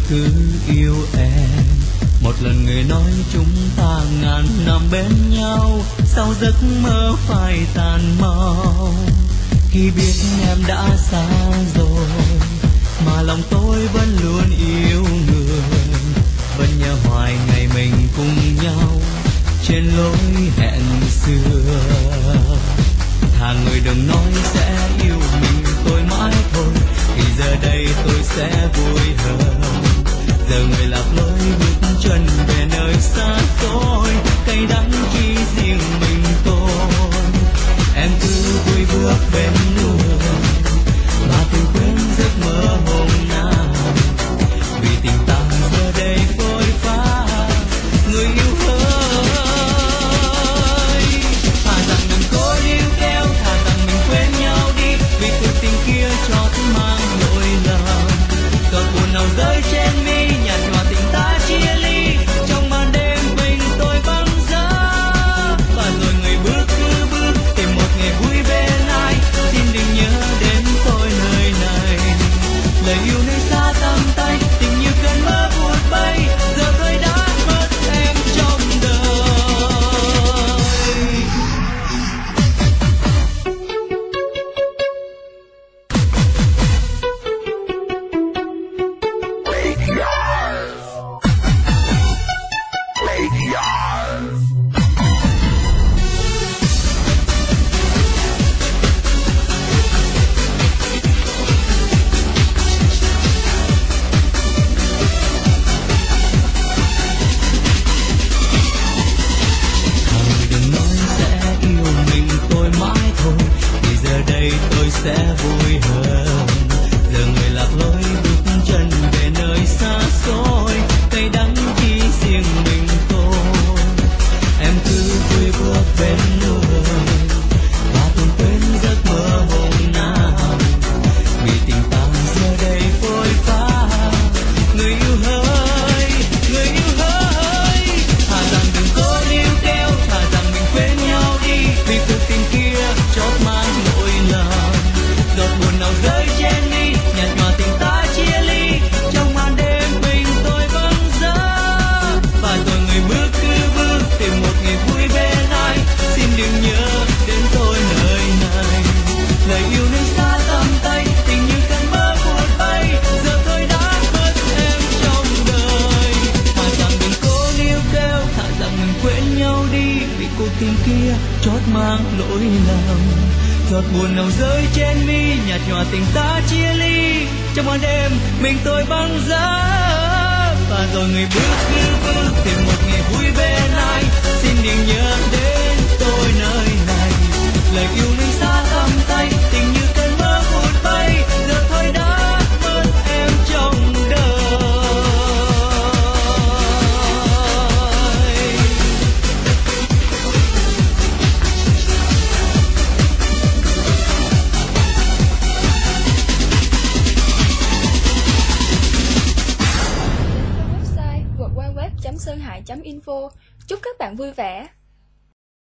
cứ yêu em. Một lần người nói chúng ta ngàn năm bên nhau, sao giấc mơ phai tàn mau. Khi biết em đã xa rồi, mà lòng tôi vẫn luôn yêu người, vẫn nhớ hoài ngày mình cùng nhau trên lối hẹn xưa. Thà người đừng nói sẽ yêu mình tôi mãi thôi, thì giờ đây tôi sẽ vui hơn. Giờ người lạc lối bước chân về nơi xa xôi, cay đắng chỉ riêng mình tôi. Em cứ vui bước bên người mà từng quên giấc mơ hôm nào, vì tình ta giờ đây phôi pha. Người yêu ơi, thà rằng mình cố níu kéo, thà rằng mình quên nhau đi, vì cuộc tình kia chót mang nỗi lòng. Giọt buồn nào rơi trên mi, nhạt nhòa tình ta chia ly, trong màn đêm mình tôi băng giá. Và rồi người bước cứ bước tìm một ngày vui bên ai, xin đừng nhớ đến tôi nơi này. Lời yêu nơi xa tầm tay, tình như cơn mơ vụt bay, giờ tôi đã mất em trong đời. Đừng nói sẽ yêu mình tôi mãi thôi, thì giờ đây tôi sẽ vui hơn. Giờ người lạc lối bước chân về nơi xa xôi, cay đắng chỉ riêng mình tôi. Em cứ vui bước bên người và từng quên giấc mơ hôm nào, vì tình ta giờ đây phôi pha. Người yêu ơi, người yêu ơi, thà rằng đừng cố níu kéo, thà rằng mình quên nhau đi, vì cuộc tình kia chót mang nỗi lòng. Giọt buồn nào rơi trên mi, nhạt nhòa tình ta chia ly, trong màn đêm mình tôi băng giá. Và rồi người bước cứ bước tìm một ngày vui bên ai, xin đừng nhớ đến tôi nơi này. Lời yêu nơi xa tầm tay, tình như cơn mơ vụt bay, giờ tôi đã mất em trong đời. Thà rằng đừng cố níu kéo, thà rằng mình quên nhau đi, vì cuộc tình kia chót mang lỗi lầm. Giọt buồn nào rơi trên mi, nhạt nhòa tình ta chia ly, trong màn đêm mình tôi băng giá. Và rồi người bước cứ bước tìm một ngày vui bên ai, xin đừng nhớ đến tôi nơi này. Lời yêu nơi xa tầm tay, tình như cơn mơ vụt bay, giờ tôi đã mất em trong đời. Website www.sơn hải.info. Chúc các bạn vui vẻ.